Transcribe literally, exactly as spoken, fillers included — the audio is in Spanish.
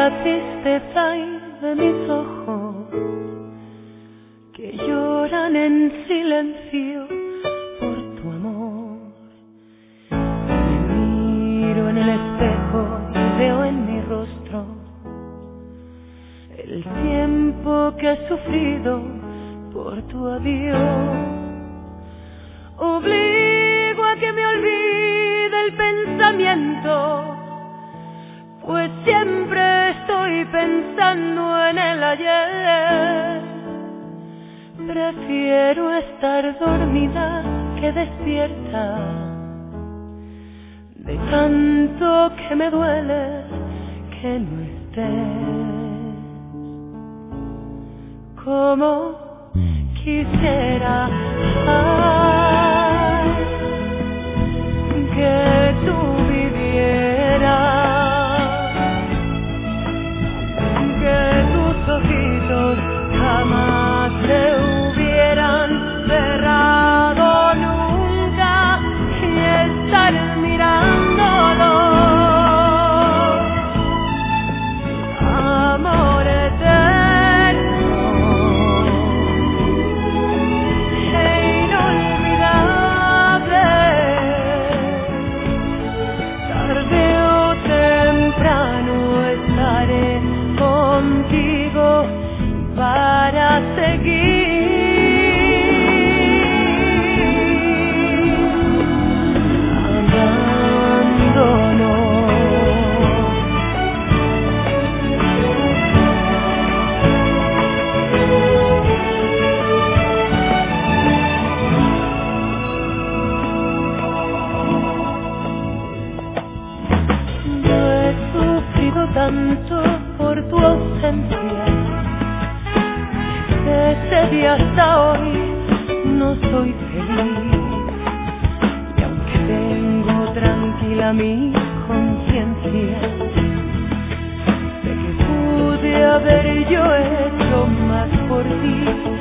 la tristeza y de mis ojos que lloran en silencio por tu amor. Me miro en el espejo y veo en mi rostro el tiempo que he sufrido por tu adiós. Obligo a que me olvide el pensamiento, pues siempre estoy pensando en el ayer. Prefiero estar dormida que despierta, de tanto que me duele que no estés. Como quisiera ay, que tú vivieras, que tus ojitos jamás se hubieran cerrado nunca y estar mirándolo. Amor eterno e inolvidable, tarde o temprano estaré contigo para seguir. Tanto por tu ausencia, desde día hasta hoy no soy feliz. Y aunque tengo tranquila mi conciencia, sé que pude haber yo hecho más por ti.